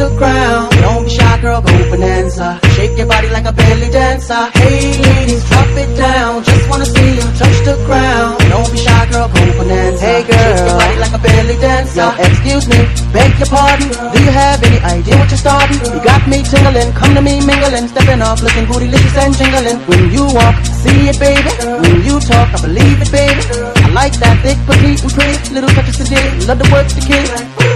the ground. Don't be shy, girl, go bonanza. Shake your body like a belly dancer. Hey ladies, drop it down. Just wanna see you touch the ground. Don't be shy, girl, go bonanza. Hey girl, shake your body like a belly dancer. Yo, excuse me, beg your pardon. Do you have any idea what you're starting? You got me tingling, come to me mingling, stepping off, looking bootylicious and jingling. When you walk, see it, baby. When you talk, I believe it, baby. I like that thick, petite, and pretty. Little touches to dig, love to work the kid.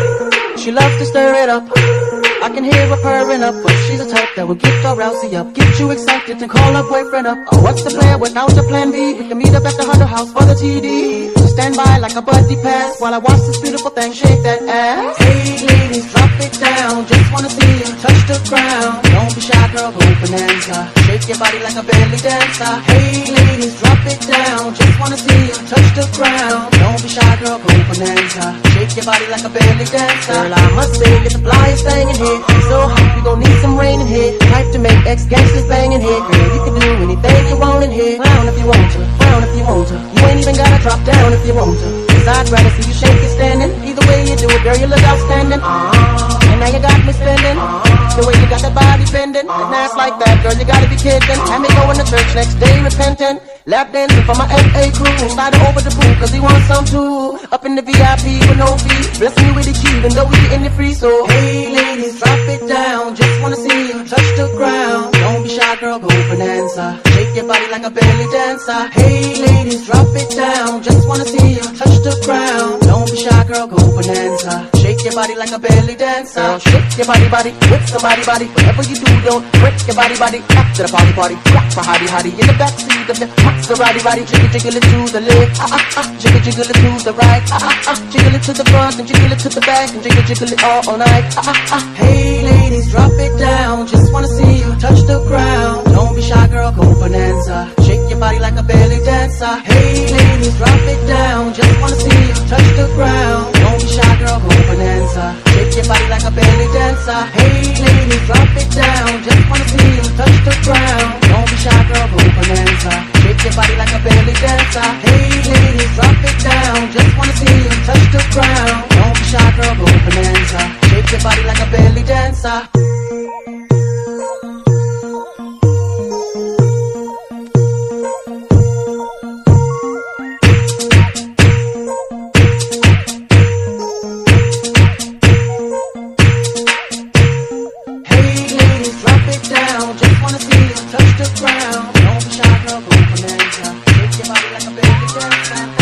She loves to stir it up. I can hear her purring up, but she's a type that will get your rousey up, get you excited and call her boyfriend up. Oh, what's the plan without the plan B? We can meet up at the Hunter House for the TD. Stand by like a buddy pass while I watch this beautiful thing shake that ass. Hey ladies, drop it down. Just wanna see you touch the ground. Don't be shy, girl, go bonanza. Shake your body like a belly dancer. Hey ladies, drop it down. Just wanna see you touch the ground. Don't be shy, girl, go bonanza. Shake your body like a belly dancer. Girl, I must say you're the flyest thing in here. So hot, we gon' need some rain in here. Type to make ex-gangsters bang in here. Girl, you can do anything you want in here. Frown if you want to, frown if you want to. You ain't even gotta drop down if you want to. Cause I'd rather see you shake it standing. Either way you do it, girl, you look outstanding. And now you got me spending. The way you got that body bending. And ass like that, girl, you gotta be kidding. Had me going to church next day repenting. Lap dancing for my FA crew. Slide over the pool cause he wants some too. Up in the VIP with no fee. Blessing you with the key even though we in the free. So hey ladies, drop it down. Just wanna see you touch the ground. Don't be shy, girl, go bonanza. Shake your body like a belly dancer. Hey ladies, drop it down. Just wanna see you touch the ground. Don't be shy, girl, go bonanza. Shake your body like a belly dancer. Girl, shake your body with somebody body. Whatever you do, don't break your body. After the party, rock for hottie in the backseat of the Maserati, jiggle it to the left, jiggle it to the right, jiggle it to the front and jiggle it to the back and jiggle it all night. Hey ladies, drop it down. Just wanna see you touch the ground. Don't be shy, girl, go bonanza. Shake your body like a belly dancer. Hey ladies, drop it down. Just wanna see you touch the ground. Don't be shy, girl, go bonanza. Shake your body like a belly dancer. Hey ladies, drop it down. Just wanna see you touch the ground. Don't be shy, girl, go bonanza. Shake your body like a belly dancer. Hey ladies, drop it down. Just wanna see you touch the ground. Don't be shy, girl, go bonanza. Shake your body like a belly dancer. Just wanna see you touch the ground. Don't be shy, girl, go bonanza. Shake your body like a baby dancer.